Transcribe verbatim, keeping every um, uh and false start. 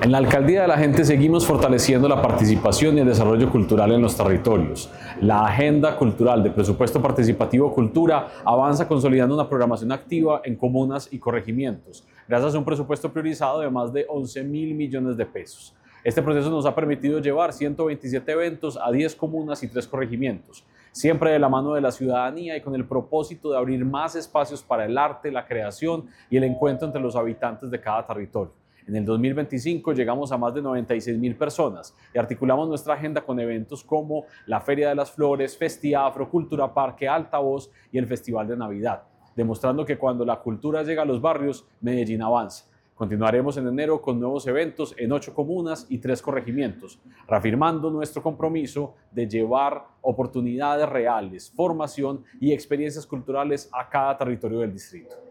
En la Alcaldía de la Gente seguimos fortaleciendo la participación y el desarrollo cultural en los territorios. La Agenda Cultural de Presupuesto Participativo Cultura avanza consolidando una programación activa en comunas y corregimientos, gracias a un presupuesto priorizado de más de once mil millones de pesos. Este proceso nos ha permitido llevar ciento veintisiete eventos a diez comunas y tres corregimientos, siempre de la mano de la ciudadanía y con el propósito de abrir más espacios para el arte, la creación y el encuentro entre los habitantes de cada territorio. En el dos mil veinticinco llegamos a más de noventa y seis mil personas y articulamos nuestra agenda con eventos como la Feria de las Flores, Festiafro, Cultura Parque, Altavoz y el Festival de Navidad, demostrando que cuando la cultura llega a los barrios, Medellín avanza. Continuaremos en enero con nuevos eventos en ocho comunas y tres corregimientos, reafirmando nuestro compromiso de llevar oportunidades reales, formación y experiencias culturales a cada territorio del distrito.